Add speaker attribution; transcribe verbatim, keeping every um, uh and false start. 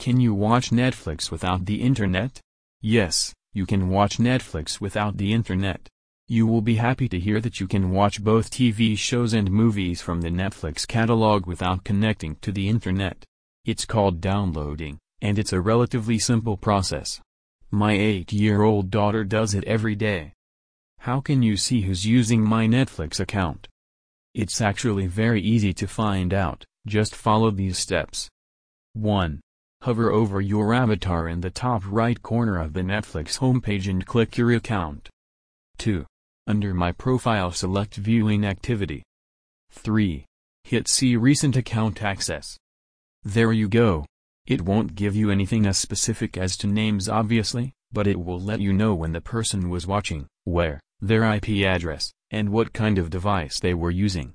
Speaker 1: Can you watch Netflix without the internet? Yes, you can watch Netflix without the internet. You will be happy to hear that you can watch both T V shows and movies from the Netflix catalog without connecting to the internet. It's called downloading, and it's a relatively simple process. My eight-year-old daughter does it every day. How can you see who's using my Netflix account? It's actually very easy to find out, just follow these steps. one. Hover over your avatar in the top right corner of the Netflix homepage and click your account. two. Under My Profile select Viewing Activity. three. Hit See Recent Account Access. There you go. It won't give you anything as specific as to names obviously, but it will let you know when the person was watching, where, their I P address, and what kind of device they were using.